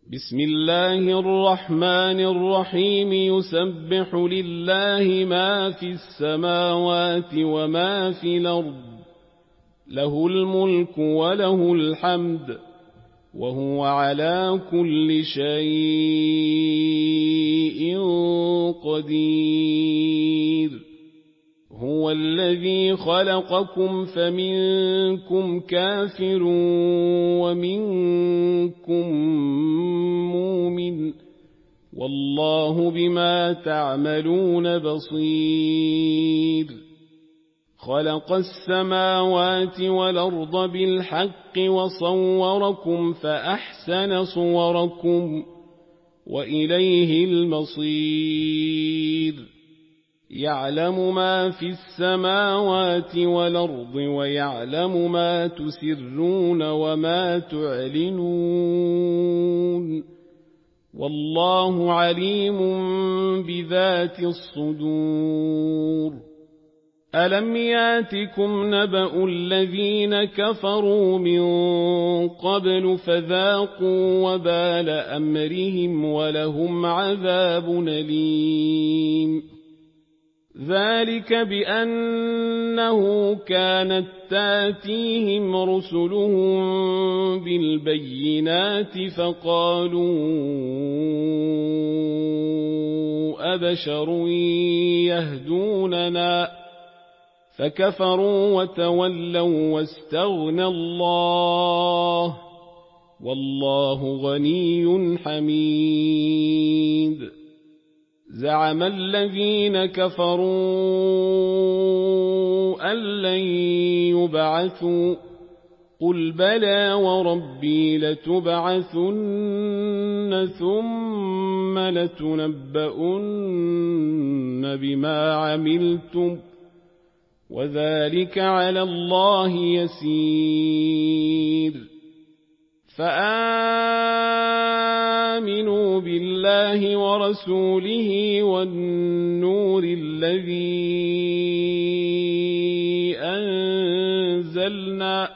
بسم الله الرحمن الرحيم يسبح لله ما في السماوات وما في الأرض له الملك وله الحمد وهو على كل شيء قدير هو الذي خلقكم فمنكم كافر ومنكم مؤمن والله بما تعملون بصير خلق السماوات والأرض بالحق وصوركم فأحسن صوركم وإليه المصير يعلم ما في السماوات والأرض ويعلم ما تسرون وما تعلنون والله عليم بذات الصدور ألم ياتكم نبأ الذين كفروا من قبل فذاقوا وبال أمرهم ولهم عذاب أليم ذلك بأنه كانت تاتيهم رسلهم بالبينات فقالوا أبشر يهدوننا فكفروا وتولوا واستغنى الله والله غني حميد زعم الذين كفروا أن لن يبعثوا قل بلى وربي لتبعثن ثم لتنبؤن بما عملتم وذلك على الله يسير فآمنوا بالله ورسوله والنور الذي أنزلنا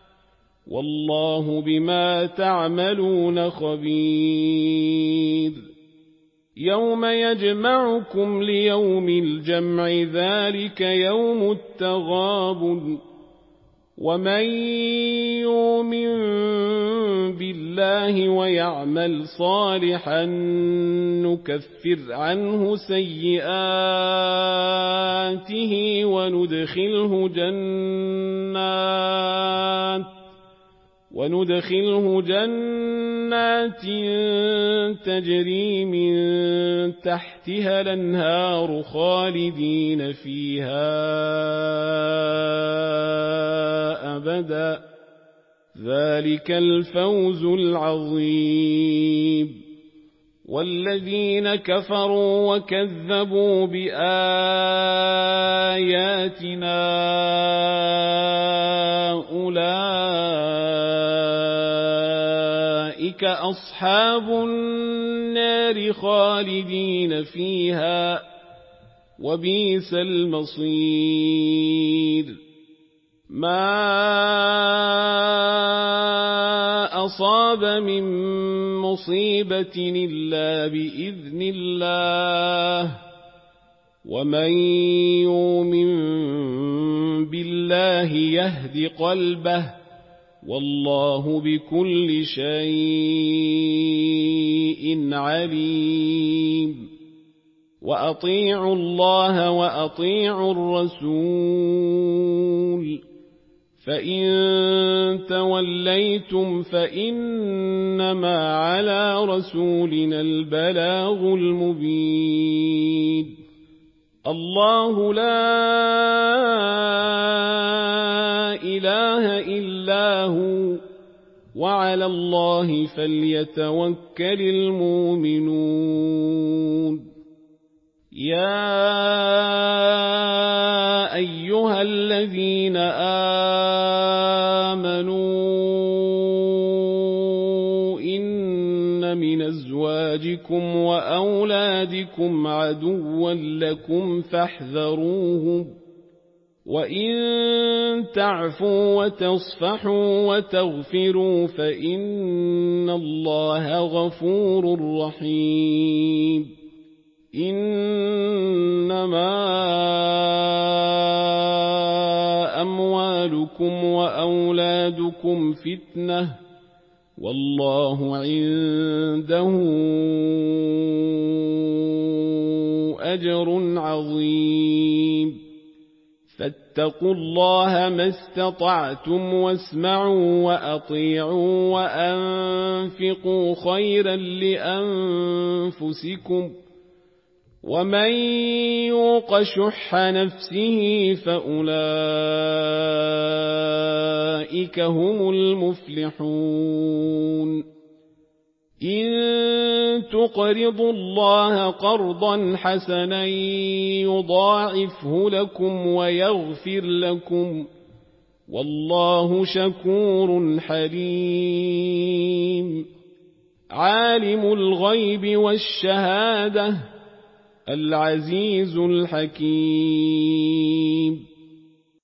والله بما تعملون خبير يوم يجمعكم ليوم الجمع ذلك يوم التغابن ومن يؤمن بالله ويعمل صالحا نكفر عنه سيئاته وندخله جنات تجري من تحتها الأنهار خالدين فيها أبدا ذلك الفوز العظيم والذين كفروا وكذبوا بآياتنا أولئك أصحاب النار خالدين فيها وبئس المصير ما أصاب من مصيبة إلا بإذن الله ومن يؤمن بالله يهد قلبه والله بكل شيء عليم وأطيعوا الله وأطيعوا الرسول فإن توليتم فإنما على رسولنا البلاغ المبين الله لا إله إلا هو وعلى الله فليتوكل المؤمنون يا أيها الذين آمنوا إن من أزواجكم وأولادكم عدوا لكم فاحذروهم وإن تعفوا وتصفحوا وتغفروا فإن الله غفور رحيم إنما أموالكم وأولادكم فتنة والله عنده أجر عظيم فاتقوا الله ما استطعتم واسمعوا وأطيعوا وأنفقوا خيرا لأنفسكم ومن يوق شح نفسه فأولئك هم المفلحون إن تقرضوا الله قرضا حسنا يضاعفه لكم ويغفر لكم والله شكور حليم عالم الغيب والشهادة العزيز الحكيم